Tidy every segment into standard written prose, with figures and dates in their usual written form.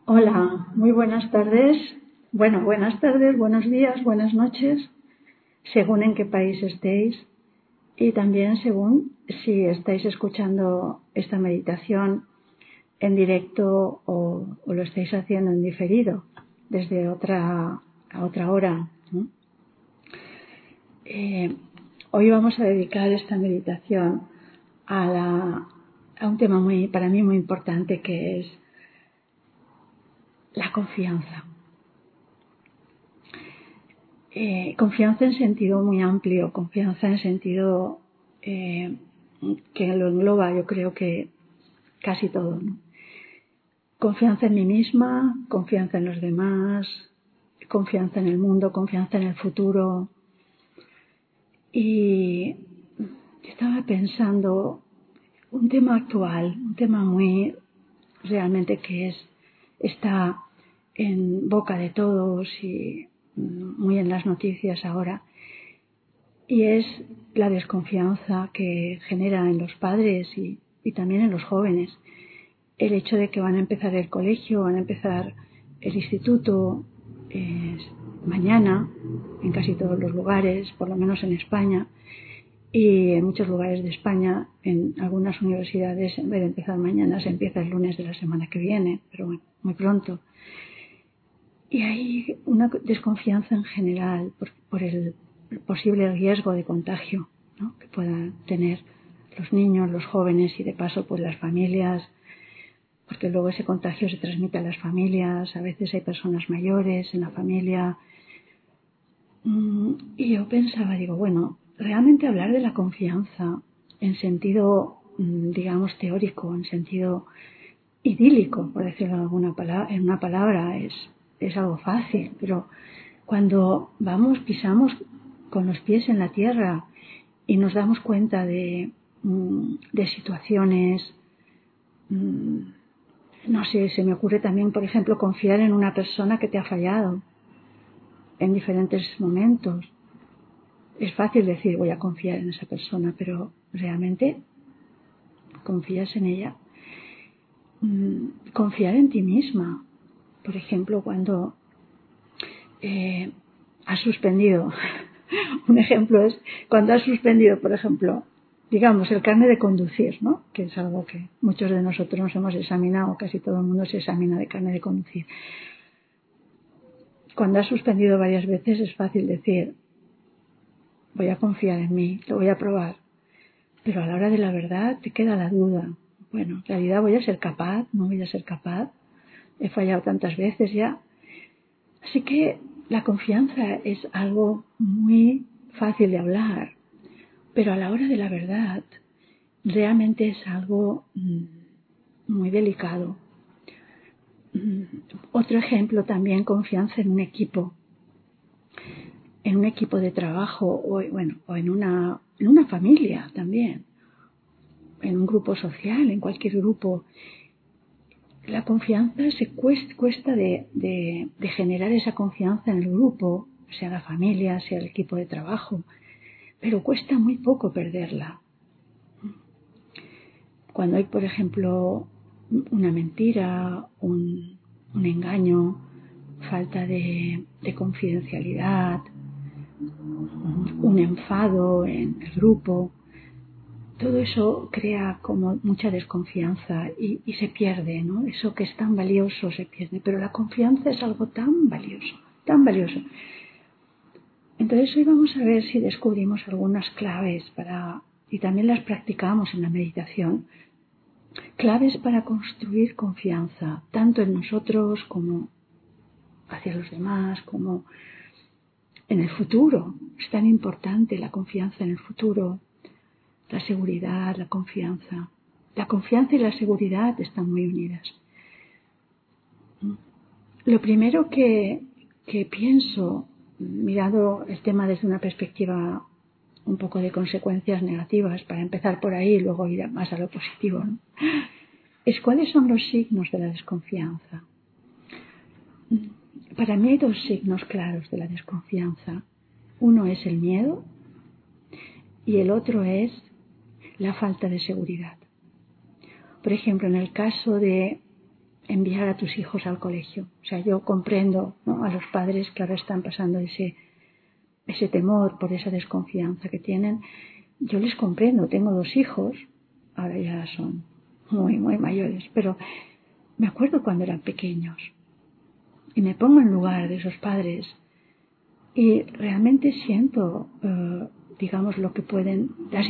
Hola, muy buenas tardes. Bueno, buenas tardes, buenos días, buenas noches, según en qué país estéis y también según si estáis escuchando esta meditación en directo o lo estáis haciendo en diferido desde a otra hora, ¿no? Hoy vamos a dedicar esta meditación a un tema para mí muy importante, que es la confianza. Confianza en sentido muy amplio, confianza en sentido que lo engloba, yo creo que casi todo, ¿no? Confianza en mí misma, confianza en los demás, confianza en el mundo, confianza en el futuro. Y estaba pensando un tema actual, un tema muy realmente está en boca de todos y muy en las noticias ahora, y es la desconfianza que genera en los padres y también en los jóvenes el hecho de que van a empezar el colegio, van a empezar el instituto mañana en casi todos los lugares, por lo menos en España, y en muchos lugares de España, en algunas universidades, en vez de empezar mañana, se empieza el lunes de la semana que viene, pero bueno, muy pronto. Y hay una desconfianza en general por el posible riesgo de contagio, ¿no?, que puedan tener los niños, los jóvenes y de paso pues las familias, porque luego ese contagio se transmite a las familias, a veces hay personas mayores en la familia. Y yo pensaba, digo, bueno, realmente hablar de la confianza en sentido, digamos, teórico, en sentido idílico, por decirlo en una palabra, es algo fácil, pero cuando pisamos con los pies en la tierra y nos damos cuenta de situaciones, no sé, se me ocurre también, por ejemplo, confiar en una persona que te ha fallado en diferentes momentos. Es fácil decir voy a confiar en esa persona, pero ¿realmente confías en ella? Confiar en ti misma. Por ejemplo, cuando has suspendido, un ejemplo es cuando has suspendido, por ejemplo, digamos, el carnet de conducir, ¿no?, que es algo que muchos de nosotros nos hemos examinado, casi todo el mundo se examina de carnet de conducir. Cuando has suspendido varias veces es fácil decir voy a confiar en mí, lo voy a probar, pero a la hora de la verdad te queda la duda. Bueno, en realidad voy a ser capaz, no voy a ser capaz, he fallado tantas veces ya. Así que la confianza es algo muy fácil de hablar, pero a la hora de la verdad realmente es algo muy delicado. Otro ejemplo también, confianza en un equipo de trabajo o en una familia también, en un grupo social, en cualquier grupo. La confianza cuesta de generar esa confianza en el grupo, sea la familia, sea el equipo de trabajo, pero cuesta muy poco perderla. Cuando hay, por ejemplo, una mentira, un engaño, falta de confidencialidad, un enfado en el grupo, todo eso crea como mucha desconfianza y se pierde, ¿no? Eso que es tan valioso se pierde, pero la confianza es algo tan valioso, tan valioso. Entonces hoy vamos a ver si descubrimos algunas claves y también las practicamos en la meditación, claves para construir confianza, tanto en nosotros como hacia los demás, como en el futuro. Es tan importante la confianza en el futuro, la seguridad, la confianza. La confianza y la seguridad están muy unidas. Lo primero que pienso, mirando el tema desde una perspectiva un poco de consecuencias negativas, para empezar por ahí y luego ir más a lo positivo, ¿no?, es cuáles son los signos de la desconfianza. Para mí hay dos signos claros de la desconfianza. Uno es el miedo y el otro es la falta de seguridad. Por ejemplo, en el caso de enviar a tus hijos al colegio. O sea, yo comprendo, ¿no?, a los padres que ahora están pasando ese temor por esa desconfianza que tienen. Yo les comprendo, tengo 2 hijos, ahora ya son muy, muy mayores, pero me acuerdo cuando eran pequeños y me pongo en lugar de esos padres y realmente siento, digamos, lo que pueden,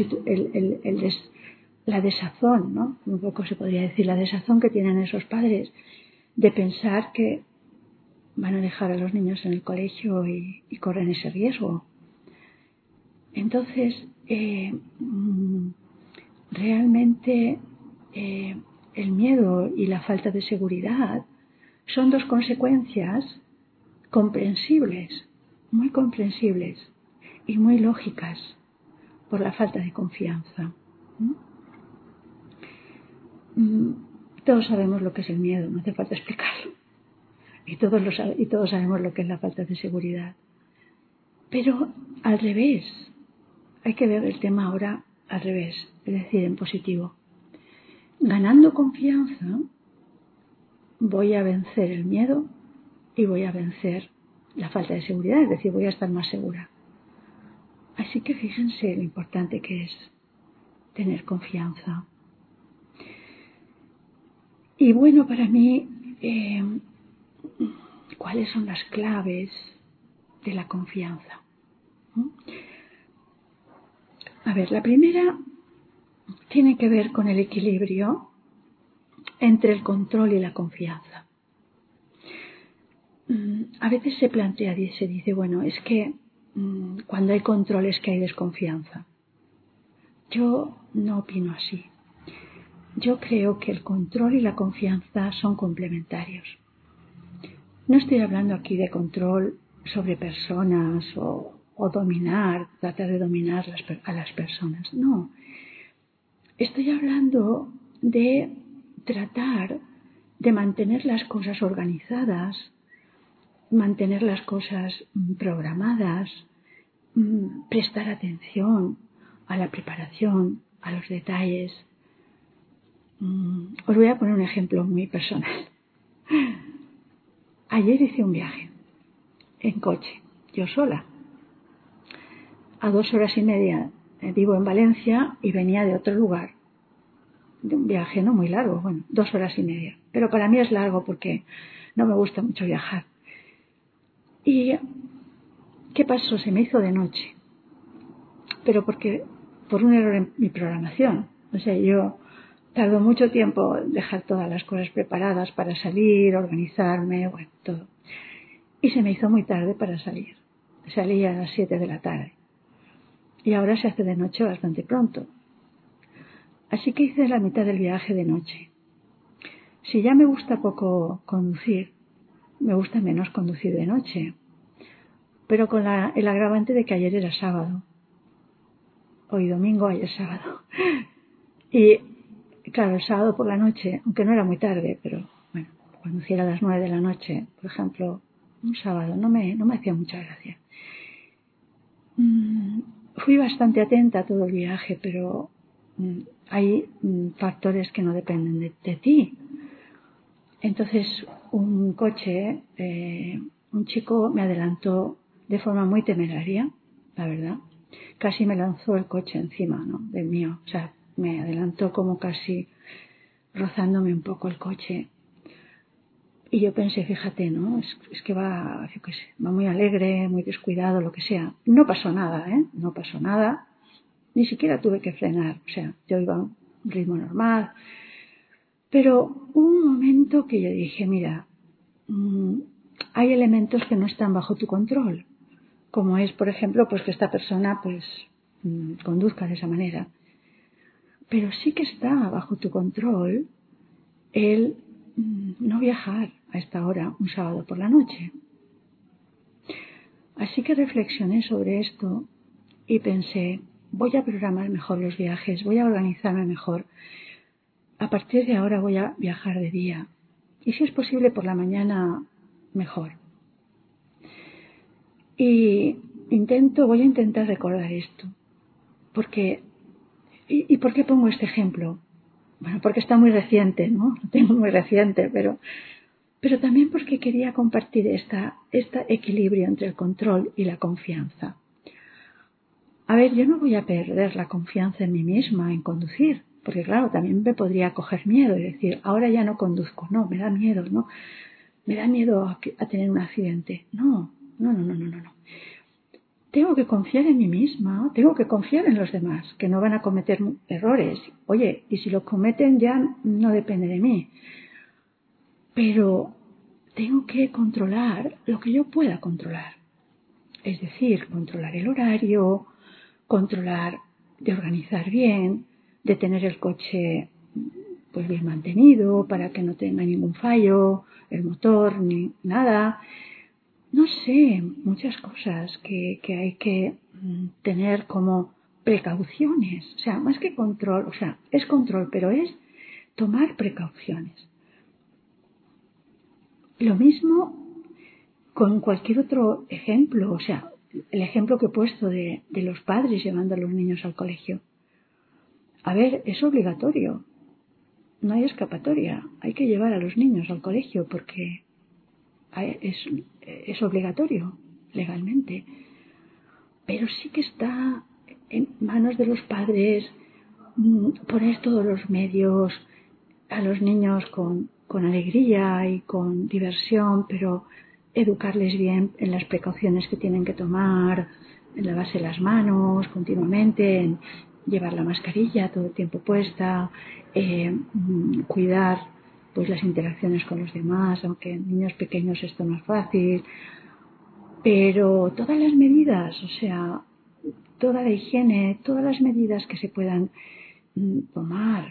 la desazón, ¿no? Un poco se podría decir, la desazón que tienen esos padres de pensar que van a dejar a los niños en el colegio y corren ese riesgo. Entonces, realmente el miedo y la falta de seguridad son 2 consecuencias comprensibles, muy comprensibles y muy lógicas por la falta de confianza. Todos sabemos lo que es el miedo, no hace falta explicarlo. Y todos sabemos lo que es la falta de seguridad. Pero al revés, hay que ver el tema ahora al revés, es decir, en positivo. Ganando confianza, voy a vencer el miedo y voy a vencer la falta de seguridad, es decir, voy a estar más segura. Así que fíjense lo importante que es tener confianza. Y bueno, para mí, ¿cuáles son las claves de la confianza? A ver, la primera tiene que ver con el equilibrio entre el control y la confianza. A veces se plantea y se dice, bueno, es que cuando hay control es que hay desconfianza. Yo no opino así. Yo creo que el control y la confianza son complementarios. No estoy hablando aquí de control sobre personas o dominar, tratar de dominar a las personas. No. Estoy hablando de tratar de mantener las cosas organizadas, mantener las cosas programadas, prestar atención a la preparación, a los detalles. Os voy a poner un ejemplo muy personal. Ayer hice un viaje en coche, yo sola. A 2 horas y media vivo en Valencia y venía de otro lugar. De un viaje no muy largo, 2 horas y media. Pero para mí es largo porque no me gusta mucho viajar. ¿Y qué pasó? Se me hizo de noche. Pero por un error en mi programación. O sea, yo tardo mucho tiempo en dejar todas las cosas preparadas para salir, organizarme, todo. Y se me hizo muy tarde para salir. Salí a las 7 de la tarde. Y ahora se hace de noche bastante pronto. Así que hice la mitad del viaje de noche. Si ya me gusta poco conducir, me gusta menos conducir de noche. Pero con el agravante de que ayer era sábado. Hoy domingo, ayer sábado. Y claro, el sábado por la noche, aunque no era muy tarde, pero bueno, conducir a las 9 de la noche, por ejemplo, un sábado, no me hacía mucha gracia. Fui bastante atenta a todo el viaje, pero hay factores que no dependen de ti. Entonces, un coche, un chico me adelantó de forma muy temeraria, la verdad. Casi me lanzó el coche encima, ¿no?, del mío. O sea, me adelantó como casi rozándome un poco el coche. Y yo pensé, fíjate, ¿no? Es que va, yo qué sé, va muy alegre, muy descuidado, lo que sea. No pasó nada, No pasó nada. Ni siquiera tuve que frenar. O sea, yo iba a un ritmo normal. Pero hubo un momento que yo dije, mira, hay elementos que no están bajo tu control. Como es, por ejemplo, pues que esta persona conduzca de esa manera. Pero sí que está bajo tu control el no viajar a esta hora un sábado por la noche. Así que reflexioné sobre esto y pensé, voy a programar mejor los viajes, voy a organizarme mejor. A partir de ahora voy a viajar de día. Y si es posible por la mañana, mejor. Y voy a intentar recordar esto. ¿Y por qué pongo este ejemplo? Bueno, porque está muy reciente, ¿no? Lo tengo muy reciente, pero también porque quería compartir este equilibrio entre el control y la confianza. A ver, yo no voy a perder la confianza en mí misma en conducir, porque claro, también me podría coger miedo y decir, ahora ya no conduzco, no, me da miedo, ¿no? Me da miedo a tener un accidente. No. Tengo que confiar en mí misma, tengo que confiar en los demás, que no van a cometer errores. Oye, y si los cometen ya no depende de mí. Pero tengo que controlar lo que yo pueda controlar. Es decir, controlar el horario, controlar de organizar bien, de tener el coche pues bien mantenido para que no tenga ningún fallo, el motor ni nada. No sé, muchas cosas que hay que tener como precauciones. O sea, más que control, o sea, es control, pero es tomar precauciones. Lo mismo con cualquier otro ejemplo, o sea, el ejemplo que he puesto de los padres llevando a los niños al colegio. A ver, es obligatorio, no hay escapatoria, hay que llevar a los niños al colegio porque es obligatorio legalmente. Pero sí que está en manos de los padres poner todos los medios a los niños con alegría y con diversión, pero educarles bien en las precauciones que tienen que tomar, en lavarse las manos continuamente, en llevar la mascarilla todo el tiempo puesta, cuidar pues las interacciones con los demás, aunque en niños pequeños esto no es fácil, pero todas las medidas, o sea, toda la higiene, todas las medidas que se puedan tomar,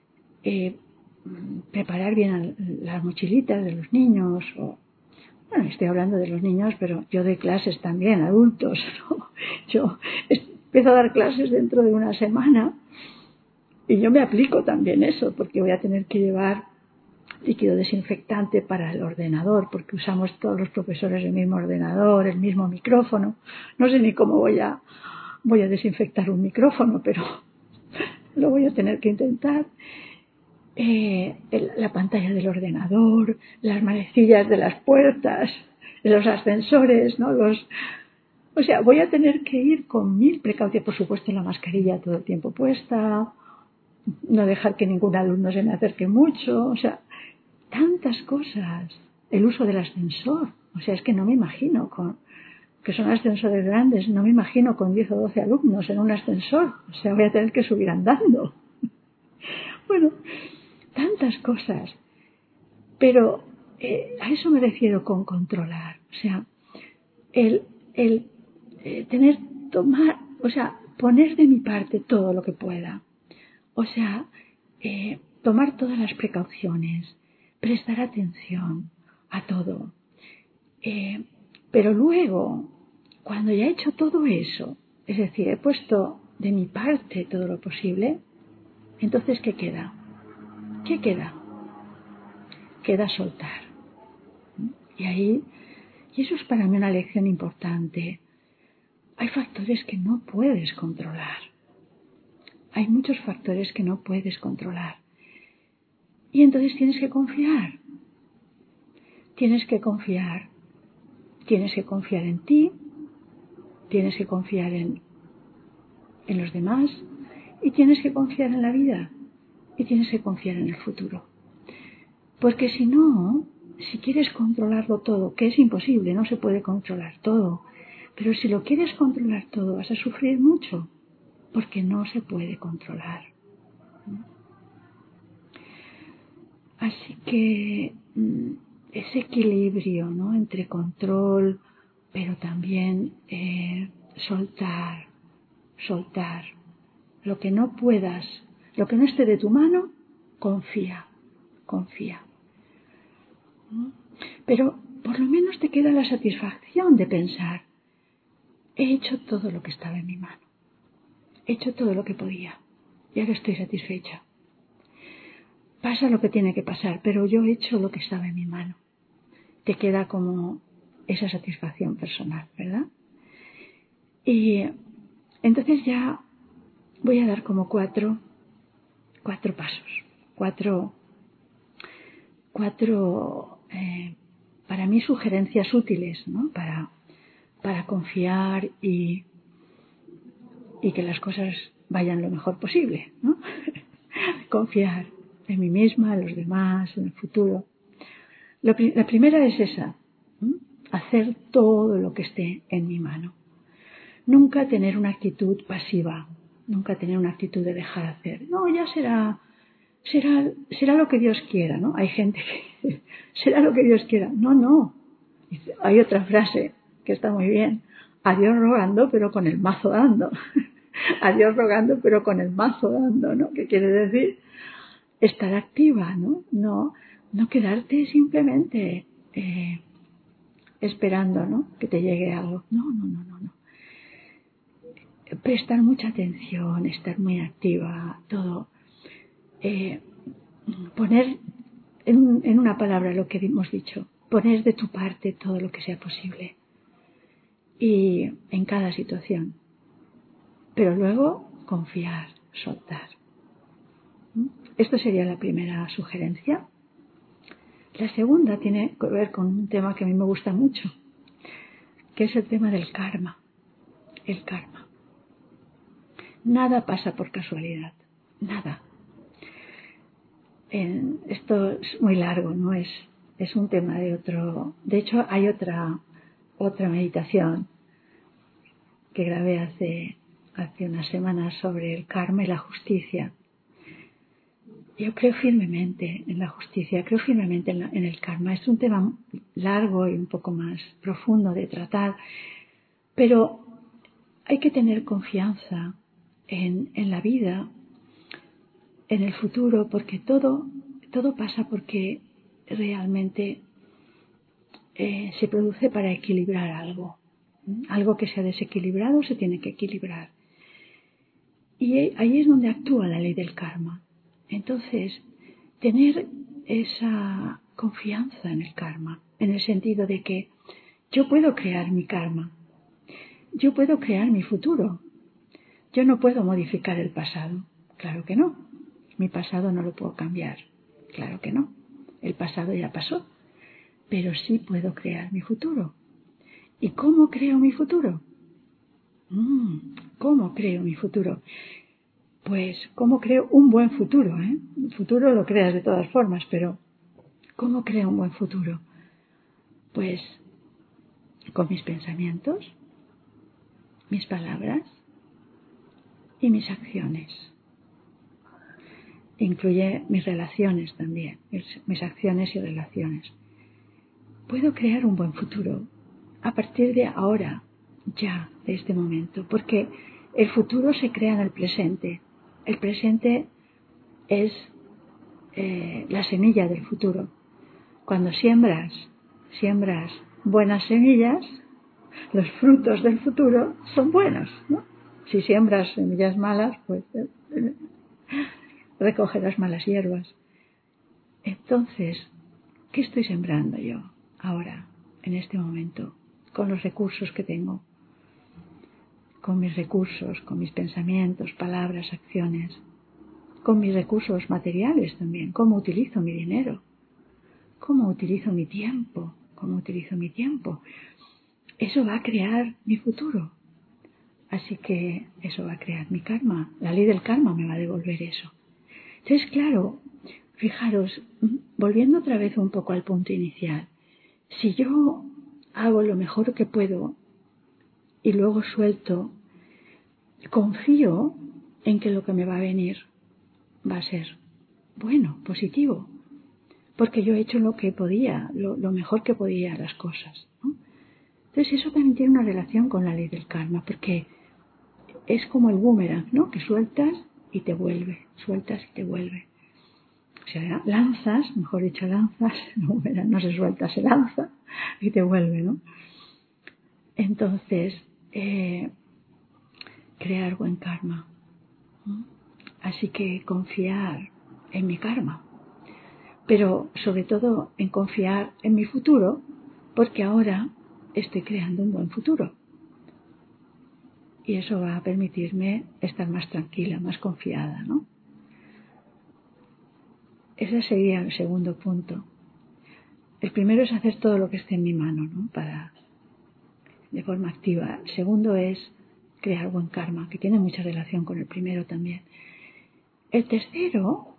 preparar bien las mochilitas de los niños, bueno, estoy hablando de los niños, pero yo doy clases también, adultos, ¿no? Yo empiezo a dar clases dentro de una semana y yo me aplico también eso, porque voy a tener que llevar líquido desinfectante para el ordenador, porque usamos todos los profesores el mismo ordenador, el mismo micrófono. No sé ni cómo voy a desinfectar un micrófono, pero lo voy a tener que intentar. La pantalla del ordenador, las manecillas de las puertas, los ascensores, ¿no? O sea, voy a tener que ir con 1000 precauciones, por supuesto la mascarilla todo el tiempo puesta, no dejar que ningún alumno se me acerque mucho, o sea, tantas cosas. El uso del ascensor, o sea, es que no me imagino que son ascensores grandes, no me imagino con 10 o 12 alumnos en un ascensor, o sea, voy a tener que subir andando. Bueno, tantas cosas, pero a eso me refiero con controlar, o sea, el o sea, poner de mi parte todo lo que pueda, o sea, tomar todas las precauciones, prestar atención a todo, pero luego, cuando ya he hecho todo eso, es decir, he puesto de mi parte todo lo posible, entonces ¿qué queda? ¿Qué queda? Queda soltar. Y eso es para mí una lección importante. Hay factores que no puedes controlar. Hay muchos factores que no puedes controlar. Y entonces tienes que confiar. Tienes que confiar. Tienes que confiar en ti. Tienes que confiar en los demás. Y tienes que confiar en la vida. Y tienes que confiar en el futuro. Porque si no, si quieres controlarlo todo, que es imposible, no se puede controlar todo, pero si lo quieres controlar todo vas a sufrir mucho, porque no se puede controlar. Así que ese equilibrio, ¿no?, entre control, pero también soltar. Lo que no puedas, lo que no esté de tu mano, confía. Pero por lo menos te queda la satisfacción de pensar, he hecho todo lo que estaba en mi mano, he hecho todo lo que podía y ahora estoy satisfecha. Pasa lo que tiene que pasar, pero yo he hecho lo que estaba en mi mano. Te queda como esa satisfacción personal, ¿verdad? Y entonces ya voy a dar como cuatro pasos. cuatro para mí sugerencias útiles, ¿no? Para confiar y que las cosas vayan lo mejor posible, ¿no? Confiar en mí misma, en los demás, en el futuro. La primera es esa, ¿no? Hacer todo lo que esté en mi mano. Nunca tener una actitud pasiva, nunca tener una actitud de dejar hacer. No, ya será lo que Dios quiera, ¿no? Hay gente que dice, será lo que Dios quiera. No. Hay otra frase que está muy bien. A Dios rogando, pero con el mazo dando. A Dios rogando, pero con el mazo dando, ¿no? ¿Qué quiere decir? Estar activa, ¿no? No quedarte simplemente esperando, ¿no? Que te llegue algo. No. Prestar mucha atención, estar muy activa, todo. Poner en una palabra lo que hemos dicho, poner de tu parte todo lo que sea posible y en cada situación, pero luego confiar, soltar. Esto sería la primera sugerencia. La segunda tiene que ver con un tema que a mí me gusta mucho, que es el tema del karma. El karma. Nada pasa por casualidad, nada. Esto es muy largo, ¿no? Es un tema de otro. De hecho, hay otra meditación que grabé hace unas semanas sobre el karma y la justicia. Yo creo firmemente en la justicia, creo firmemente en el karma. Es un tema largo y un poco más profundo de tratar, pero hay que tener confianza en la vida, en el futuro, porque todo pasa porque realmente se produce para equilibrar algo. Algo que se ha desequilibrado se tiene que equilibrar. Y ahí es donde actúa la ley del karma. Entonces, tener esa confianza en el karma, en el sentido de que yo puedo crear mi karma, yo puedo crear mi futuro, yo no puedo modificar el pasado, claro que no, mi pasado no lo puedo cambiar, claro que no, el pasado ya pasó, pero sí puedo crear mi futuro. ¿Y cómo creo mi futuro? ¿Cómo creo mi futuro? Pues, ¿cómo creo un buen futuro? El futuro lo creas de todas formas, pero ¿cómo creo un buen futuro? Pues, con mis pensamientos, mis palabras y mis acciones. Incluye mis relaciones también, mis acciones y relaciones. Puedo crear un buen futuro a partir de ahora, ya, de este momento, porque el futuro se crea en el presente. El presente es la semilla del futuro. Cuando siembras buenas semillas, los frutos del futuro son buenos, ¿no? Si siembras semillas malas, pues recogerás malas hierbas. Entonces, ¿qué estoy sembrando yo ahora, en este momento, con los recursos que tengo? Con mis recursos, con mis pensamientos, palabras, acciones, con mis recursos materiales también, cómo utilizo mi dinero, cómo utilizo mi tiempo, Eso va a crear mi futuro. Así que eso va a crear mi karma. La ley del karma me va a devolver eso. Entonces, claro, fijaros, volviendo otra vez un poco al punto inicial, si yo hago lo mejor que puedo y luego suelto, confío en que lo que me va a venir va a ser bueno, positivo, porque yo he hecho lo que podía, lo mejor que podía las cosas, ¿no? Entonces eso también tiene una relación con la ley del karma, porque es como el boomerang, ¿no? Que sueltas y te vuelve, sueltas y te vuelve. O sea, lanzas, mejor dicho lanzas, el boomerang no se suelta, se lanza y te vuelve, ¿no? Entonces, crear buen karma. Así que confiar en mi karma, pero sobre todo en confiar en mi futuro, porque ahora estoy creando un buen futuro. Y eso va a permitirme estar más tranquila, más confiada, ¿no? ese sería el segundo punto. El primero es hacer todo lo que esté en mi mano, ¿no? De forma activa. El segundo es crear buen karma, que tiene mucha relación con el primero también. El tercero,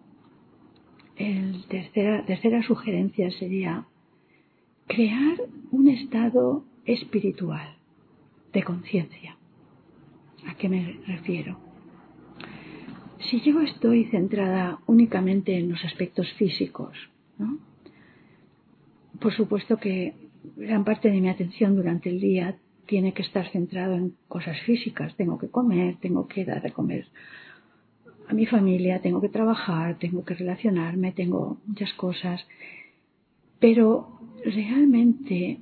tercera sugerencia sería crear un estado espiritual de conciencia. ¿A qué me refiero? Si yo estoy centrada únicamente en los aspectos físicos, ¿no? Por supuesto que gran parte de mi atención durante el día tiene que estar centrado en cosas físicas. Tengo que comer, tengo que dar de comer a mi familia, tengo que trabajar, tengo que relacionarme, tengo muchas cosas. Pero realmente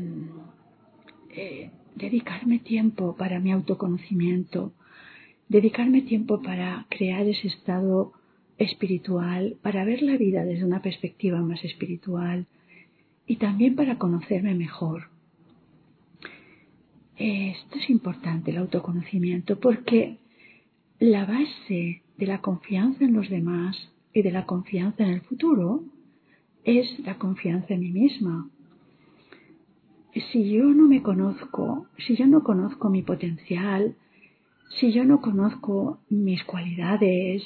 dedicarme tiempo para mi autoconocimiento, dedicarme tiempo para crear ese estado espiritual, para ver la vida desde una perspectiva más espiritual y también para conocerme mejor. Esto es importante, el autoconocimiento, porque la base de la confianza en los demás y de la confianza en el futuro es la confianza en mí misma. Si yo no me conozco, si yo no conozco mi potencial, si yo no conozco mis cualidades,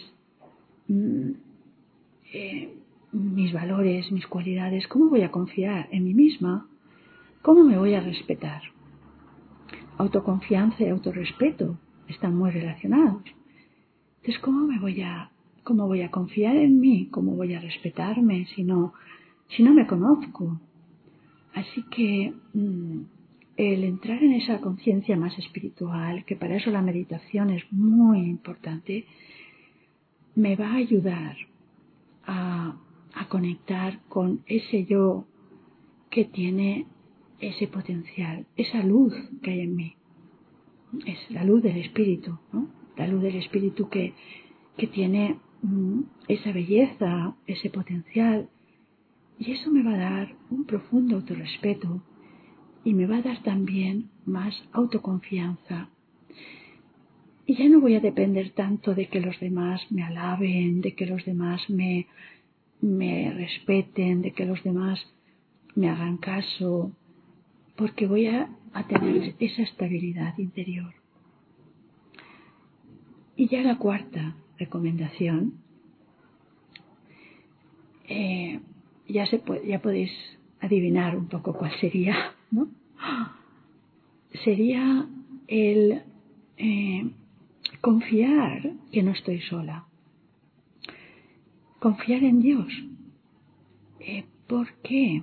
mis valores, mis cualidades, ¿cómo voy a confiar en mí misma? ¿Cómo me voy a respetar? Autoconfianza y autorrespeto están muy relacionados. Entonces, ¿cómo voy a confiar en mí? ¿Cómo voy a respetarme si no me conozco? Así que el entrar en esa conciencia más espiritual, que para eso la meditación es muy importante, me va a ayudar a conectar con ese yo que tiene ese potencial, esa luz que hay en mí. Es la luz del espíritu, ¿no? La luz del espíritu que tiene esa belleza, ese potencial. Y eso me va a dar un profundo autorrespeto y me va a dar también más autoconfianza. Y ya no voy a depender tanto de que los demás me alaben, de que los demás me respeten, de que los demás me hagan caso, porque voy a tener esa estabilidad interior. Y ya la cuarta recomendación, ya podéis adivinar un poco cuál sería, ¿no? Sería el confiar que no estoy sola. Confiar en Dios. ¿Por qué?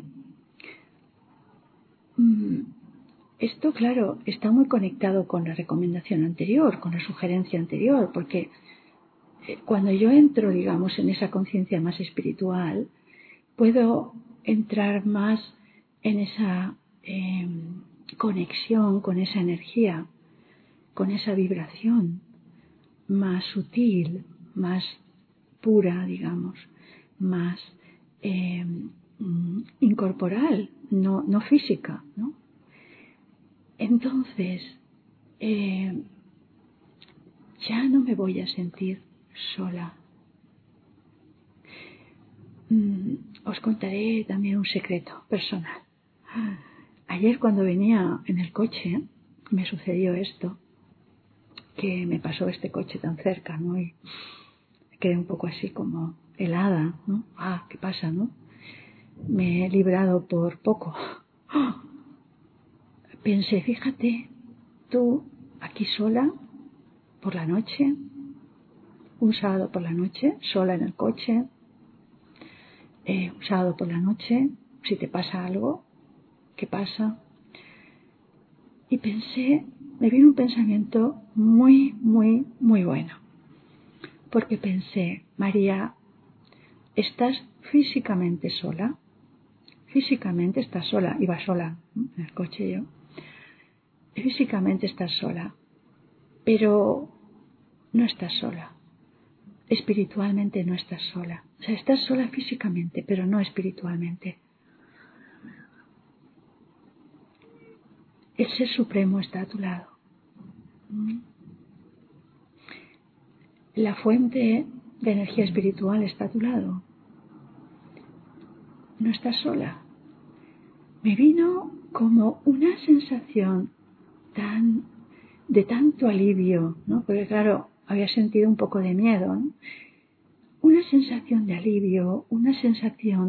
Esto, claro, está muy conectado con la recomendación anterior, con la sugerencia anterior, porque cuando yo entro, digamos, en esa conciencia más espiritual, puedo entrar más en esa conexión con esa energía, con esa vibración más sutil, más pura, digamos, más incorporal, no física, ¿no? Entonces, ya no me voy a sentir sola. Os contaré también un secreto personal. Ayer cuando venía en el coche me sucedió esto, que me pasó este coche tan cerca, ¿no? Y quedé un poco así como helada, ¿no? ¿Qué pasa, no? Me he librado por poco. Pensé, fíjate, tú aquí sola por la noche, un sábado por la noche, sola en el coche, un sábado por la noche, si te pasa algo, ¿qué pasa? Y pensé, me vino un pensamiento muy, muy, muy bueno. Porque pensé, María, ¿estás físicamente sola? Físicamente estás sola, iba sola, ¿no? En el coche yo. Físicamente estás sola, pero no estás sola. Espiritualmente no estás sola. O sea, estás sola físicamente, pero no espiritualmente. El Ser Supremo está a tu lado. La fuente de energía espiritual está a tu lado. no estás sola. Me vino como una sensación de tanto alivio, ¿no? Porque claro, había sentido un poco de miedo, ¿no? Una sensación de alivio, una sensación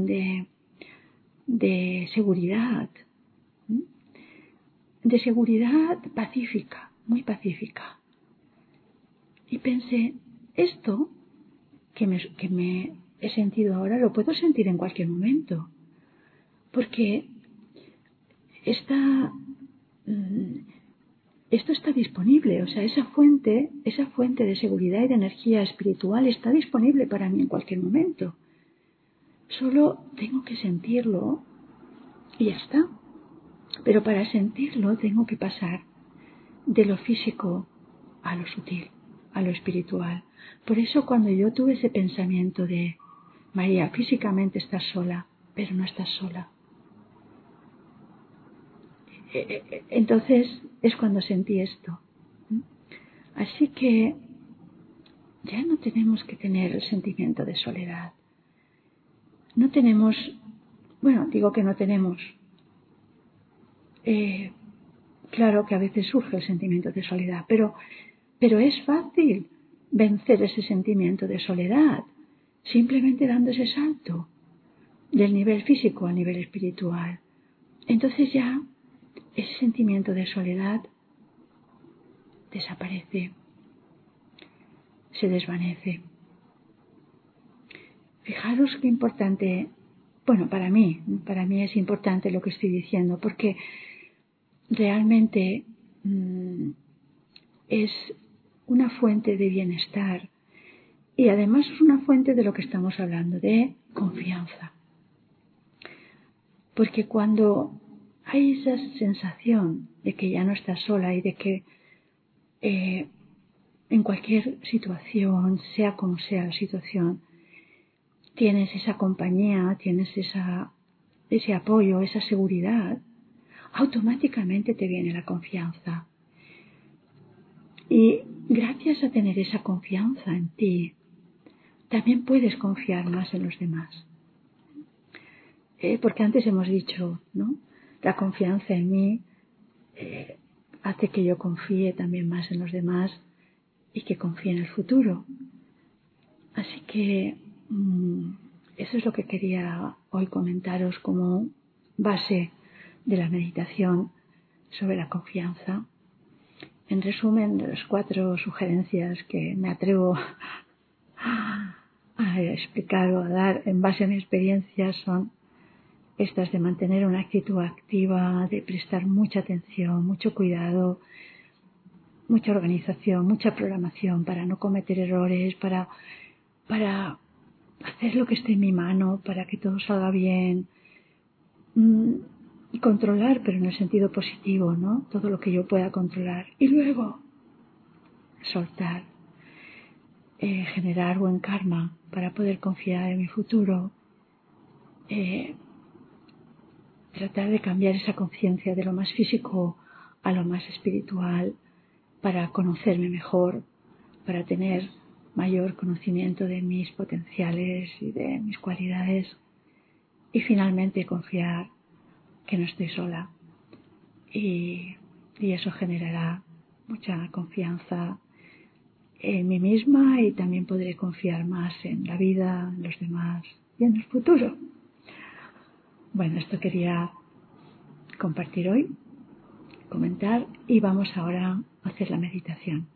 de seguridad, ¿no? De seguridad pacífica, muy pacífica. Y pensé, esto que me he sentido ahora lo puedo sentir en cualquier momento, porque esto está disponible, o sea, esa fuente de seguridad y de energía espiritual está disponible para mí en cualquier momento. Solo tengo que sentirlo y ya está. Pero para sentirlo tengo que pasar de lo físico a lo sutil, a lo espiritual. Por eso cuando yo tuve ese pensamiento de María, físicamente estás sola, pero no estás sola. Entonces es cuando sentí esto. Así que ya no tenemos que tener el sentimiento de soledad. No tenemos, bueno, digo que no tenemos. Claro que a veces surge el sentimiento de soledad, pero es fácil vencer ese sentimiento de soledad, simplemente dando ese salto del nivel físico al nivel espiritual. Entonces ya ese sentimiento de soledad desaparece, se desvanece. Fijaros qué importante, bueno, para mí es importante lo que estoy diciendo, porque realmente es una fuente de bienestar y además es una fuente de lo que estamos hablando, de confianza. Porque cuando hay esa sensación de que ya no estás sola y de que en cualquier situación, sea como sea la situación, tienes esa compañía, tienes ese apoyo, esa seguridad, automáticamente te viene la confianza. Y gracias a tener esa confianza en ti, también puedes confiar más en los demás. Porque antes hemos dicho, ¿no? La confianza en mí hace que yo confíe también más en los demás y que confíe en el futuro. Así que eso es lo que quería hoy comentaros como base de la meditación sobre la confianza. En resumen, las 4 sugerencias que me atrevo a explicar o a dar en base a mi experiencia son estas de mantener una actitud activa, de prestar mucha atención, mucho cuidado, mucha organización, mucha programación para no cometer errores, para hacer lo que esté en mi mano, para que todo salga bien, y controlar, pero en el sentido positivo, ¿no? Todo lo que yo pueda controlar. Y luego soltar, generar buen karma para poder confiar en mi futuro, tratar de cambiar esa conciencia de lo más físico a lo más espiritual para conocerme mejor, para tener mayor conocimiento de mis potenciales y de mis cualidades y finalmente confiar que no estoy sola y eso generará mucha confianza en mí misma y también podré confiar más en la vida, en los demás y en el futuro. Bueno, esto quería compartir hoy, comentar y vamos ahora a hacer la meditación.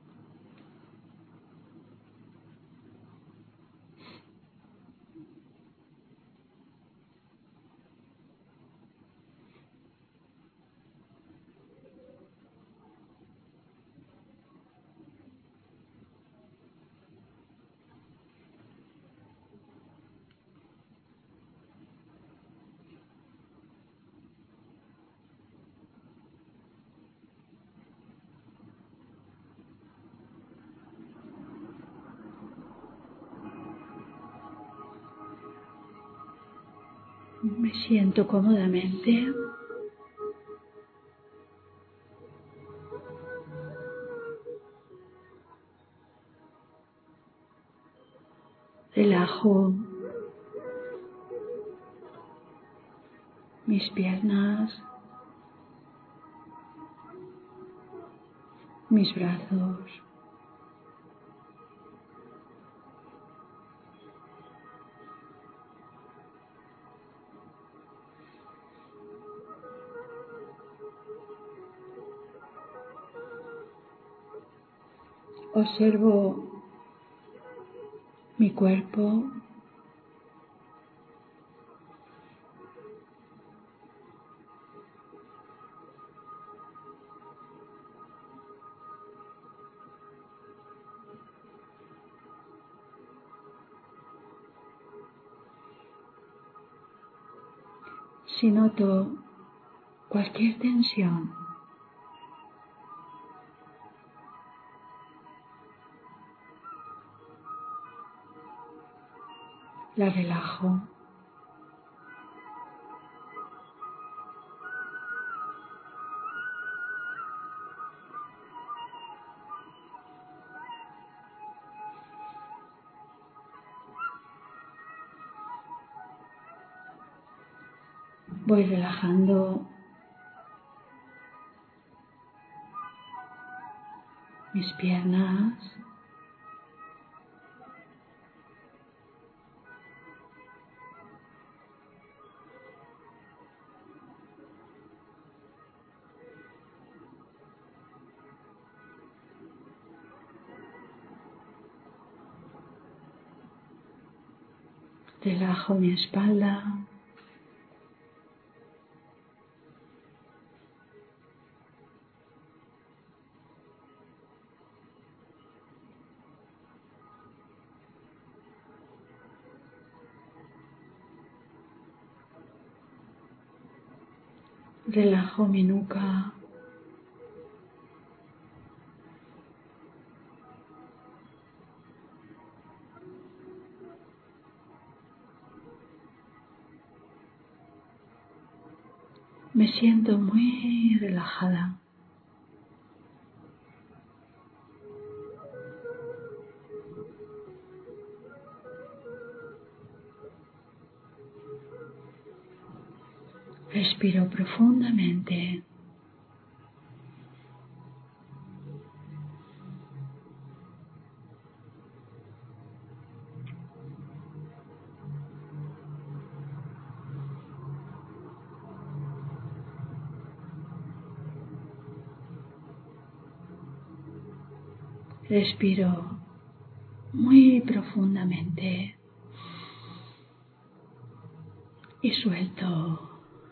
Me siento cómodamente. Relajo mis piernas, mis brazos, observo mi cuerpo, si noto cualquier tensión, la relajo. Voy relajando mis piernas, relajo mi espalda, relajo mi nuca, me siento muy relajada. Respiro profundamente. Respiro muy profundamente y suelto.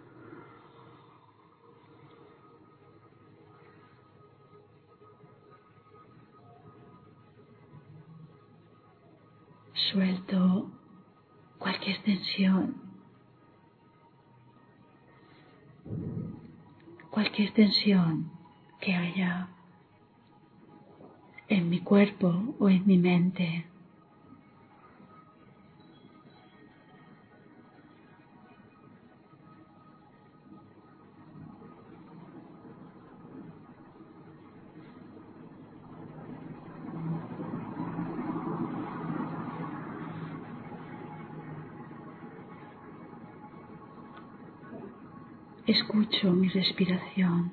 Suelto cualquier tensión que haya en mi cuerpo o en mi mente. Escucho mi respiración.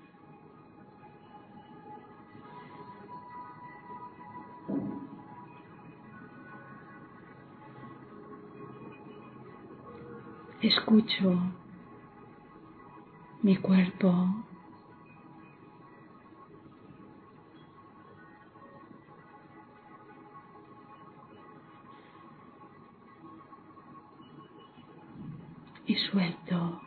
Escucho mi cuerpo. Y suelto.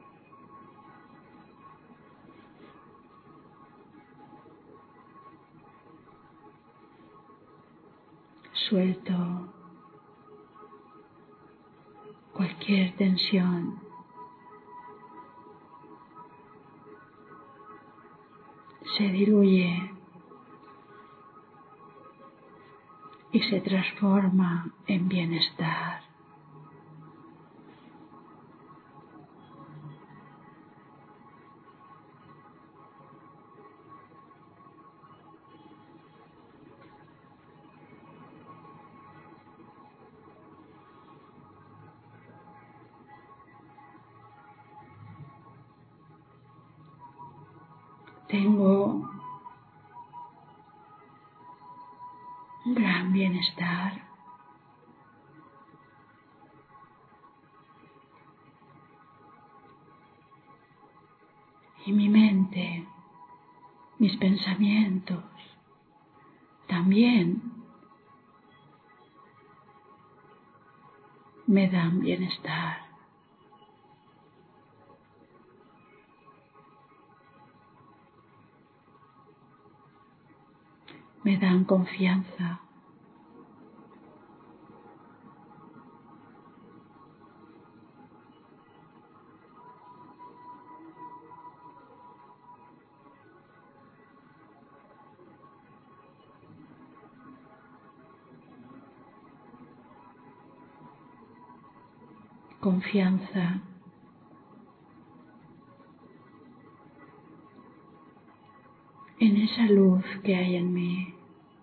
Suelto cualquier tensión. Se diluye y se transforma en bienestar. tengo un gran bienestar. Y mi mente, mis pensamientos, también me dan bienestar. Me dan confianza. Confianza en esa luz que hay en mí.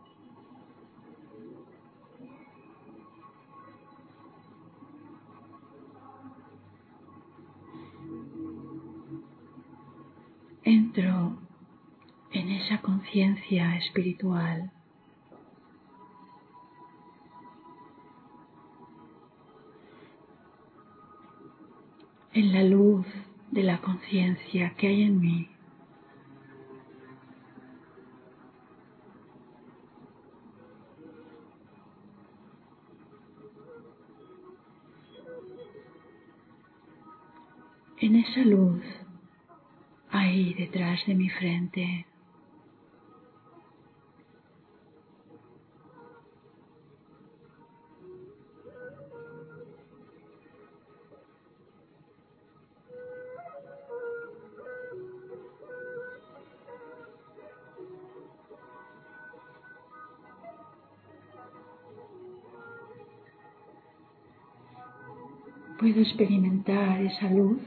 Entro en esa conciencia espiritual. En la luz de la conciencia que hay en mí. En esa luz, ahí detrás de mi frente, puedo experimentar esa luz,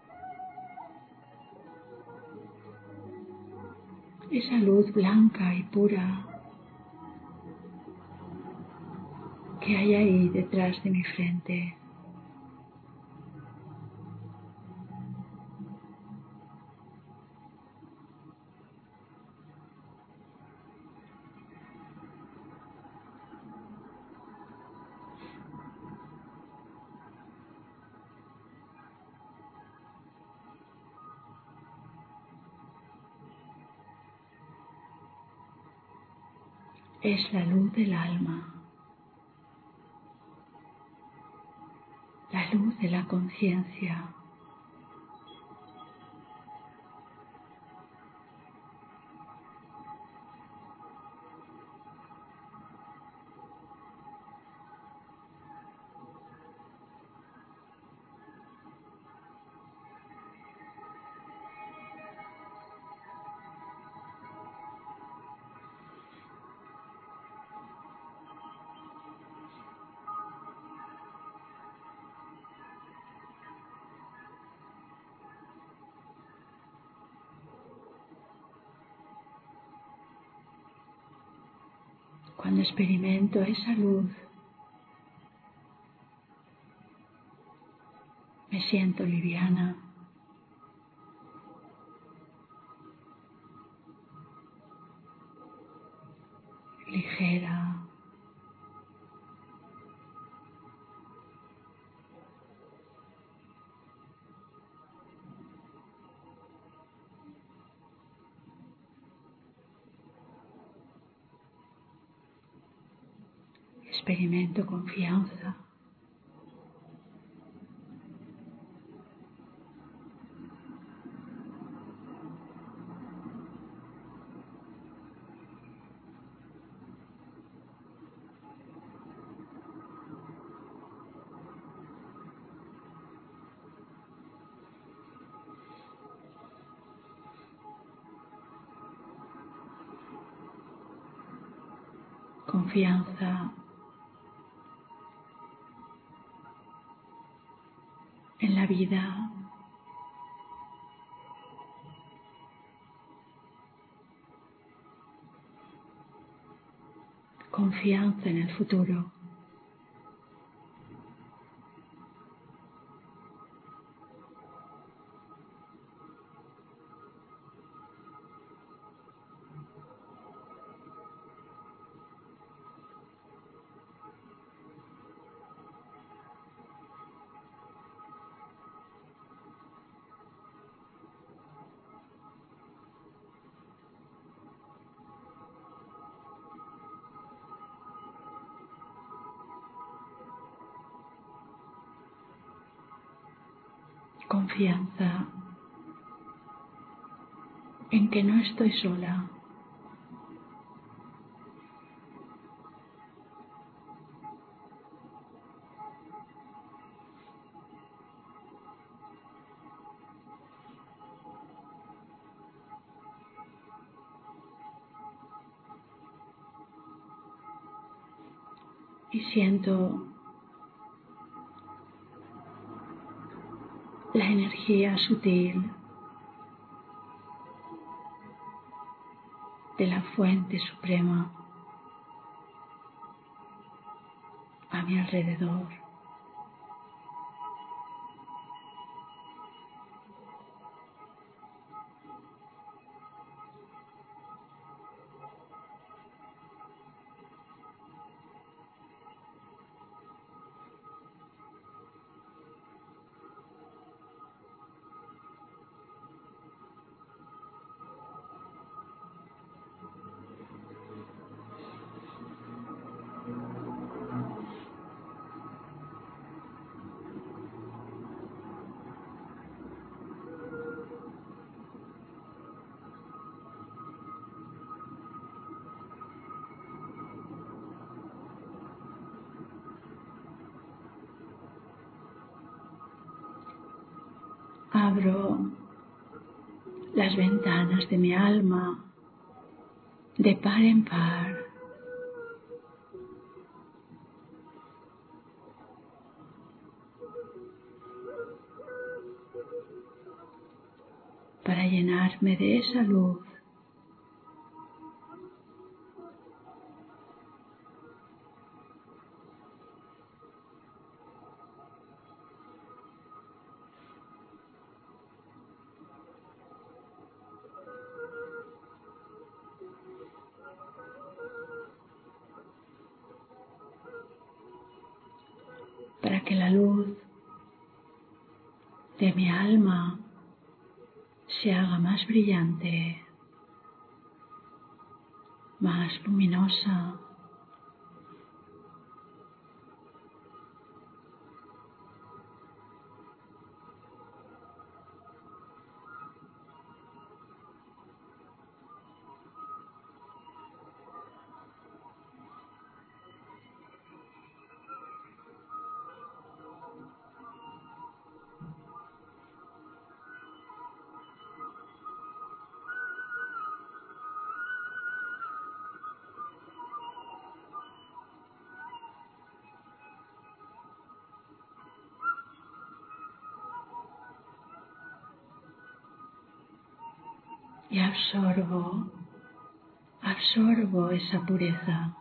esa luz blanca y pura que hay ahí detrás de mi frente. Es la luz del alma, la luz de la conciencia. Cuando experimento esa luz, me siento liviana, ligera, experimento confianza. Confianza en la vida, confianza en el futuro. confianza en que no estoy sola. Y siento la energía sutil de la fuente suprema a mi alrededor. Abro las ventanas de mi alma de par en par para llenarme de esa luz para que la luz de mi alma se haga más brillante, más luminosa. Y absorbo esa pureza.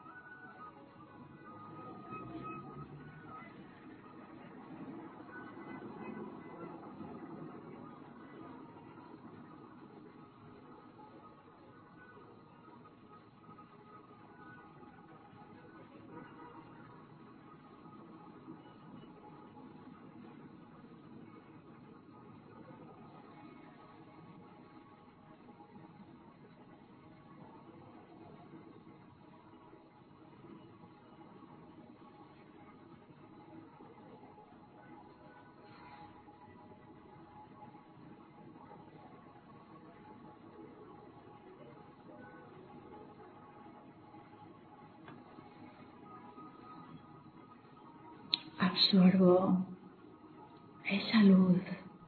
Absorbo esa luz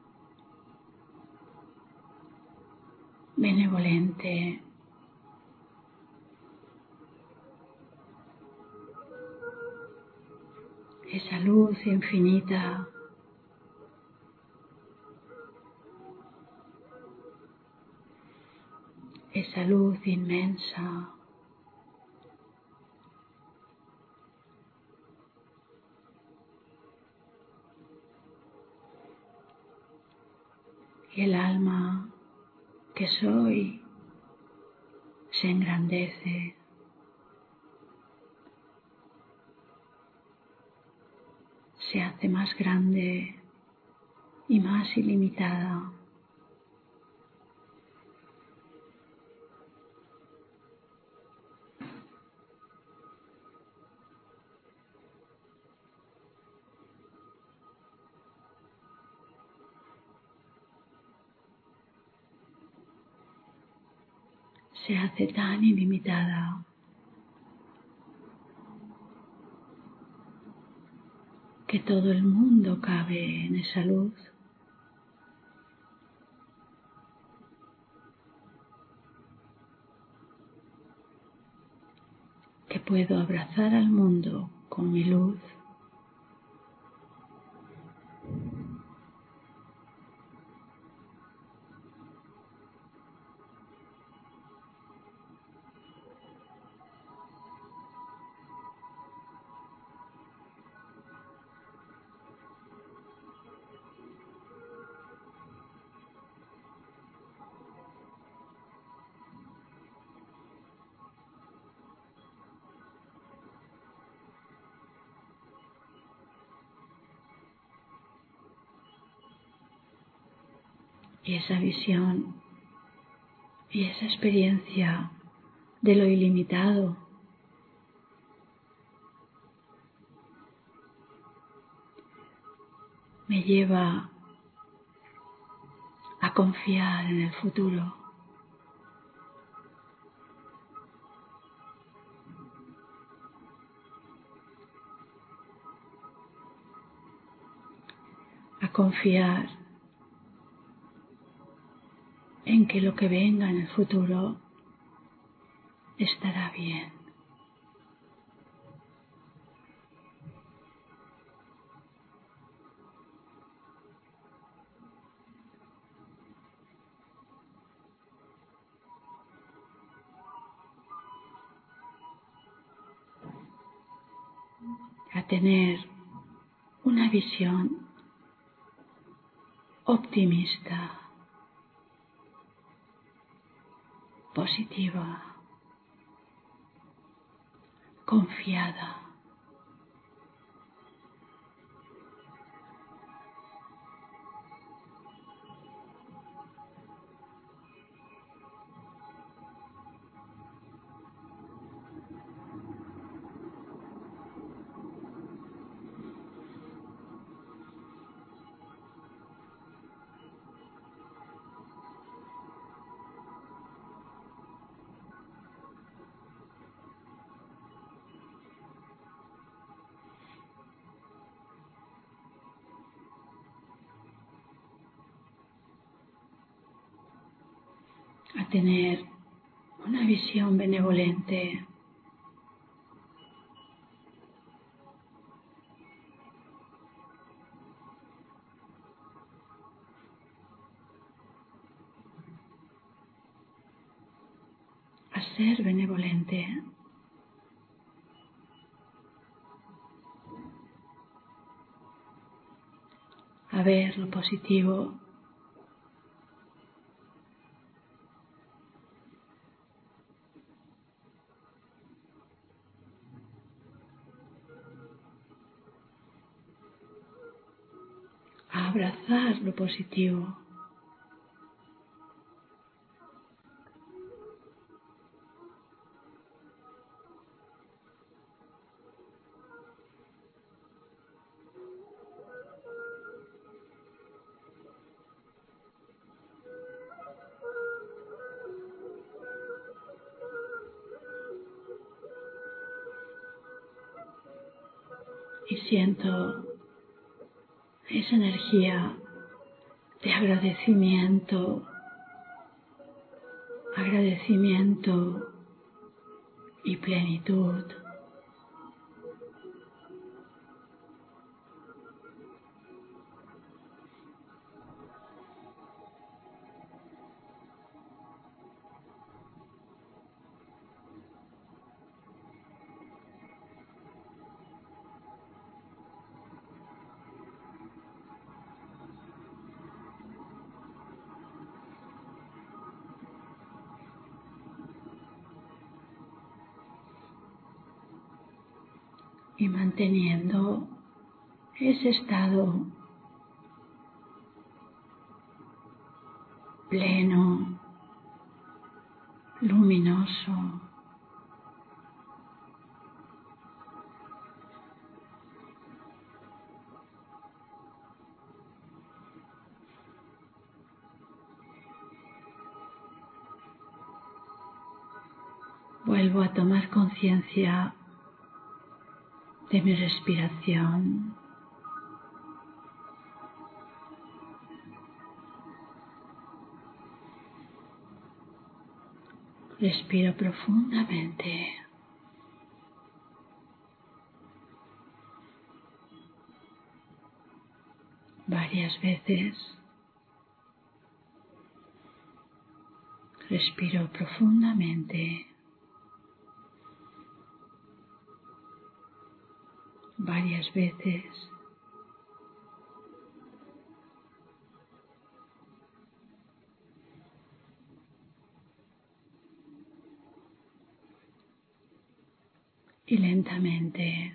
benevolente, esa luz infinita, esa luz inmensa. Y el alma que soy se engrandece, se hace más grande y más ilimitada. se hace tan ilimitada que todo el mundo cabe en esa luz. Que puedo abrazar al mundo con mi luz. Y esa visión y esa experiencia de lo ilimitado me lleva a confiar en el futuro, a confiar en que lo que venga en el futuro estará bien. A tener una visión optimista, positiva, confiada. A tener una visión benevolente, a ser benevolente, a ver lo positivo, a abrazar lo positivo. Y siento esa energía de agradecimiento, agradecimiento y plenitud. Y manteniendo ese estado pleno, luminoso, Vuelvo a tomar conciencia de mi respiración. Respiro profundamente. Varias veces. Respiro profundamente. Varias veces. Y lentamente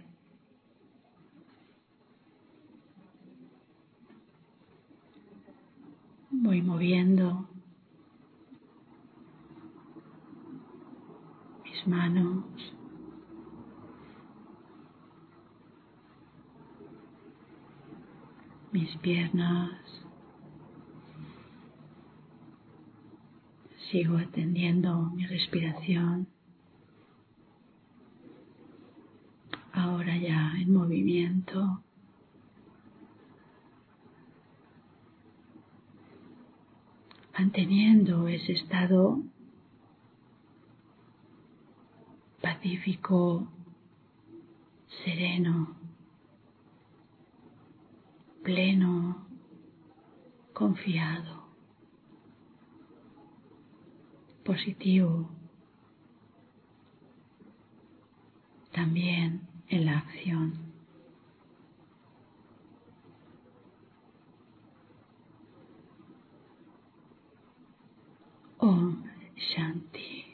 voy moviendo mis manos, mis piernas. Sigo atendiendo mi respiración. Ahora ya en movimiento. Manteniendo ese estado pacífico, sereno, pleno, confiado, positivo, también en la acción. Om Shanti.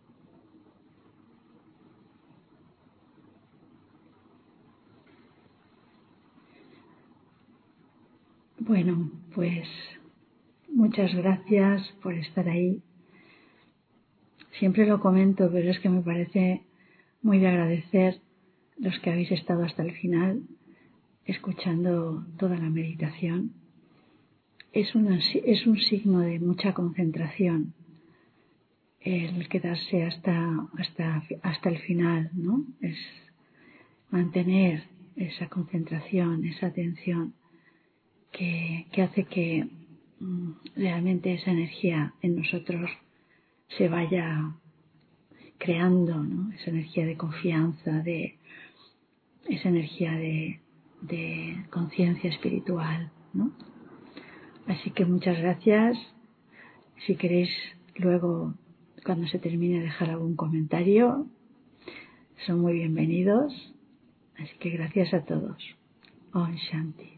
Bueno, pues muchas gracias por estar ahí. Siempre lo comento, pero es que me parece muy de agradecer los que habéis estado hasta el final escuchando toda la meditación. Es un signo de mucha concentración el quedarse hasta el final, ¿no? Es mantener esa concentración, esa atención que hace que realmente esa energía en nosotros se vaya creando, ¿no? Esa energía de confianza, esa energía de conciencia espiritual, ¿no? Así que muchas gracias. Si queréis luego, cuando se termine, dejar algún comentario, son muy bienvenidos. Así que gracias a todos. Om Shanti.